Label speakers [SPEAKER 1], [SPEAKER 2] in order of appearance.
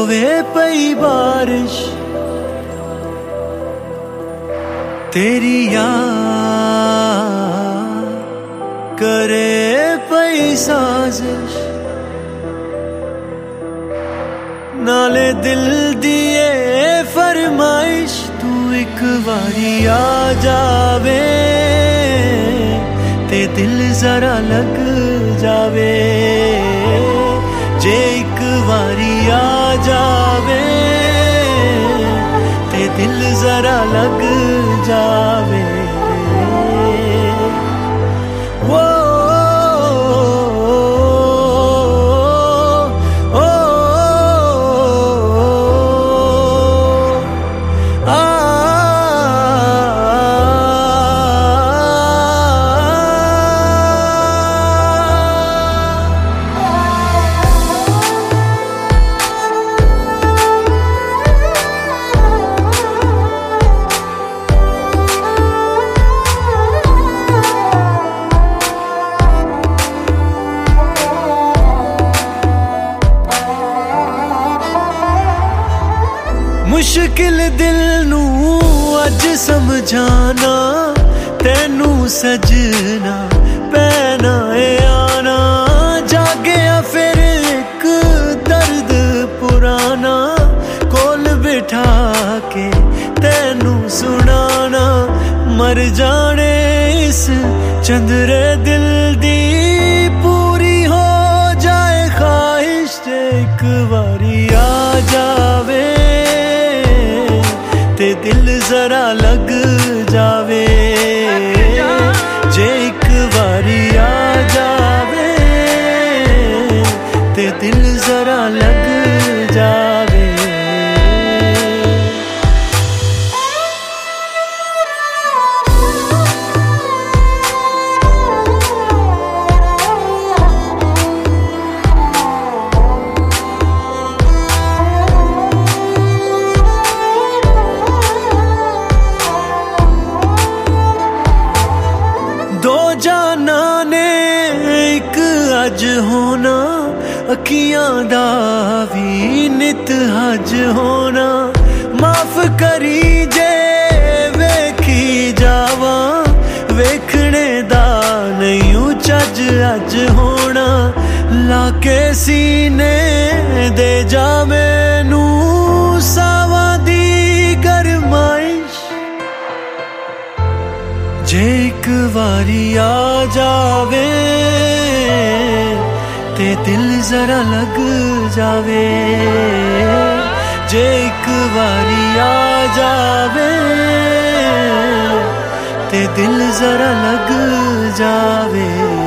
[SPEAKER 1] होवे पई बारिश तेरी याद करे पई साजिश नाले दिल दिए फरमाइश तू एक बारी आ जावे ते दिल जरा लग जावे जे एक बारी आ जावे ते दिल जरा लग जावे वो मुश्किल दिल नू अज समझाना तेनू सजना पैना ए आना जागया फिर एक दर्द पुराना कोल बिठा के तेनू सुनाना मर जाने इस चंद्रे दिल दी पूरी हो जाए ख्वाहिश एक बारी आ जावे ते दिल जरा लग जावे जे एक बारी आ जावे ते दिल जरा लग जावे दो जाना ने एक अज होना अखियां दा भी नित हज होना माफ करी जे वेखी जावा वेखने दा नहीं चज अज होना लाके सीने दे जा मैनू सावा दी गरमाइश जे एक बारी आ जावे ते दिल जरा लग जावे जे एक बारी आ जावे ते दिल जरा लग जावे।